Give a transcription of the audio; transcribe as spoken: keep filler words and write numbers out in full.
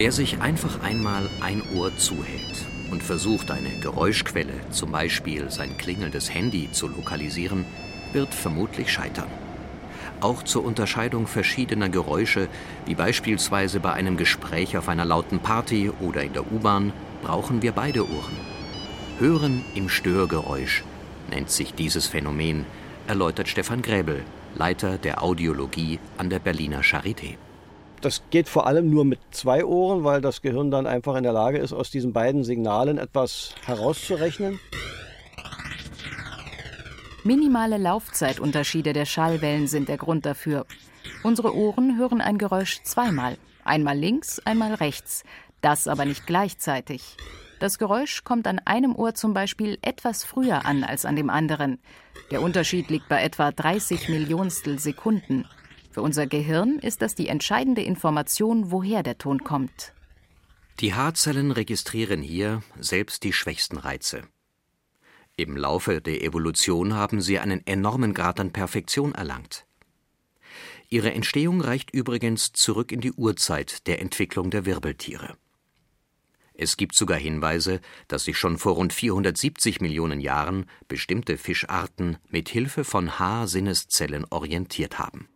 Wer sich einfach einmal ein Ohr zuhält und versucht, eine Geräuschquelle, zum Beispiel sein klingelndes Handy, zu lokalisieren, wird vermutlich scheitern. Auch zur Unterscheidung verschiedener Geräusche, wie beispielsweise bei einem Gespräch auf einer lauten Party oder in der U-Bahn, brauchen wir beide Ohren. Hören im Störgeräusch nennt sich dieses Phänomen, erläutert Stefan Gräbel, Leiter der Audiologie an der Berliner Charité. Das geht vor allem nur mit zwei Ohren, weil das Gehirn dann einfach in der Lage ist, aus diesen beiden Signalen etwas herauszurechnen. Minimale Laufzeitunterschiede der Schallwellen sind der Grund dafür. Unsere Ohren hören ein Geräusch zweimal, einmal links, einmal rechts, das aber nicht gleichzeitig. Das Geräusch kommt an einem Ohr zum Beispiel etwas früher an als an dem anderen. Der Unterschied liegt bei etwa dreißig Millionstel Sekunden. Für unser Gehirn ist das die entscheidende Information, woher der Ton kommt. Die Haarzellen registrieren hier selbst die schwächsten Reize. Im Laufe der Evolution haben sie einen enormen Grad an Perfektion erlangt. Ihre Entstehung reicht übrigens zurück in die Urzeit der Entwicklung der Wirbeltiere. Es gibt sogar Hinweise, dass sich schon vor rund vierhundertsiebzig Millionen Jahren bestimmte Fischarten mit Hilfe von Haarsinneszellen orientiert haben.